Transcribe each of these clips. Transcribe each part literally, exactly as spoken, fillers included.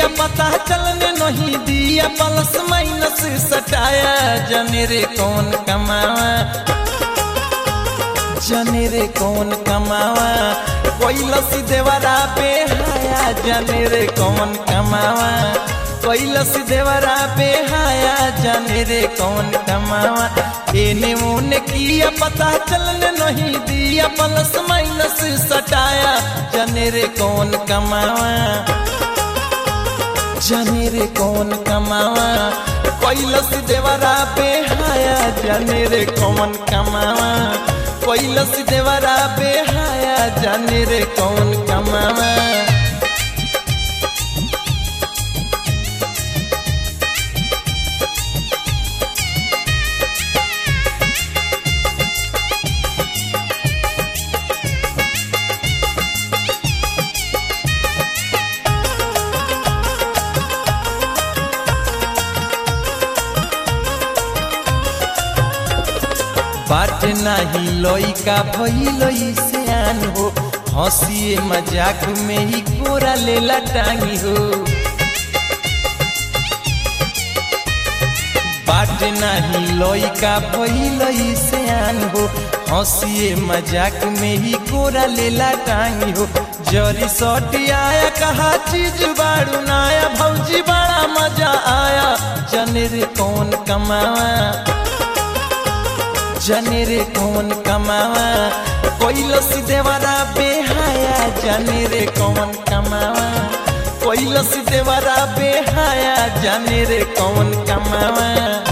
किया पता चलने नहीं दिया प्लस माइनस सटाया जाने रे कौन कमावा जाने रे कौन कमावा कोई लसी देवरा पे हाया जाने रे कौन कमावा कोई लसी देवरा पे हाया जाने रे कौन कमावा एने मुने किया पता चलने नहीं दिया प्लस माइनस सटाया जाने रे कौन कमावा जाने रे कौन कमावा कोई लसी देवरा पे हाया जाने रे कौन कमावा कोई लसी देवरा पे हाया जाने रे कौन कमावा बाट नहीं लोई का भइलोई से आन हो हंसिए मजाक में ही कोरा लेला टांगी हो बाट नहीं लोई का भइलोई से आन हो हंसिए मजाक में ही कोरा लेला टांगी हो जरी सटी आया कहा चीज बाड़ू नाया भौजी बड़ा मजा आया जाने रे कौन कमावा जाने रे कौन कमावा कोई लसी देवरा बेहाया जाने रे कौन कमावा कोई लसी देवरा बेहाया जाने रे कौन कमावा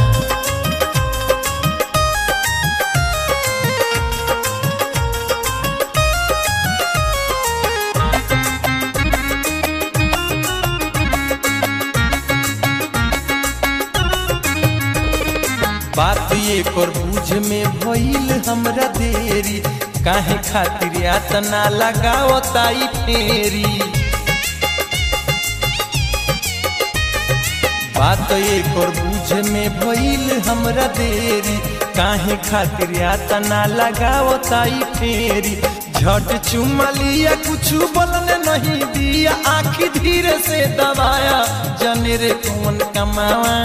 बात एक और बूझ में भइल हमरा देरी काहे खातिर आतना लगाओ ताई फेरी बात एक और बूझ में भइल हमरा देरी काहे खातिर आतना लगाओ ताई फेरी झट चुमा लिया कुछ बोलने नहीं दिया आँखी धीरे से दबाया जाने रे कौन कमावा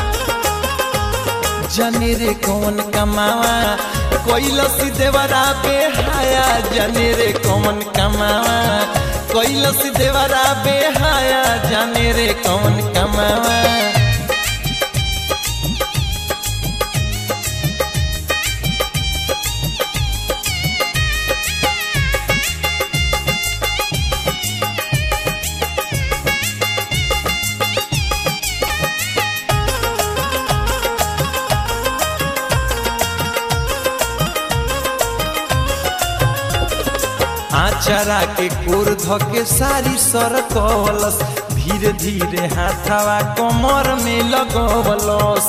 जाने रे कौन कमावा कोई लसी देवरा पे हाया जाने रे कौन कमावा कोई लसी देवरा पे हाया जाने रे कौन कमावा आचरा के कोर धके सारी सरकवलस धीरे धीरे हाथवा कमर में लगवलस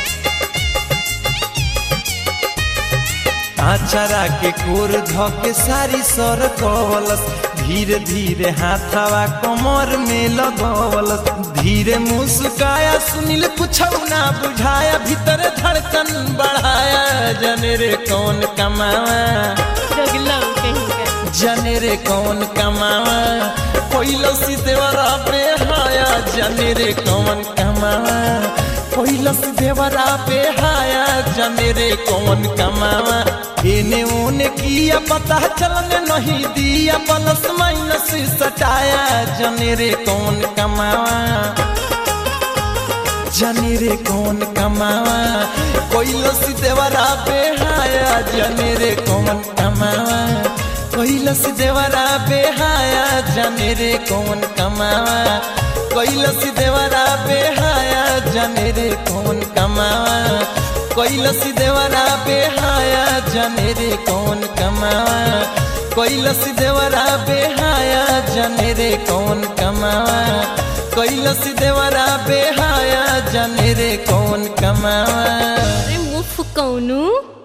आचरा के कोर धके सारी सरकवलस धीरे धीरे हाथवा कमर में लगवलस धीरे मुस्काया सुनील कुछ ना बुझाया भीतर धड़कन बढ़ाया जाने रे कौन कमावा जाने रे कौन कमावा कोई लसी देवरा पे हाया जाने रे कौन कमावा कोई लसी देवरा पे हाया जाने रे कौन कमावा एने ओने किया पता चलने नहीं दिया प्लस माइनस सटाया जाने रे कौन कमावा जाने रे कौन कमावा कोई लसी देवरा पे हाया जाने रे कौन कमावा कोई लसी देवरा बेहाया जाने रे कौन कमावा कोई लसी देवरा बेहाया जाने रे कौन कमावा कोई लसी देवरा बेहाया जाने रे कौन कमावा कोई लसी देवरा बेहाया जाने रे कौन कमावा कोई लसी देवरा बेहाया जाने रे कौन कमावा अरे मुफ कौनु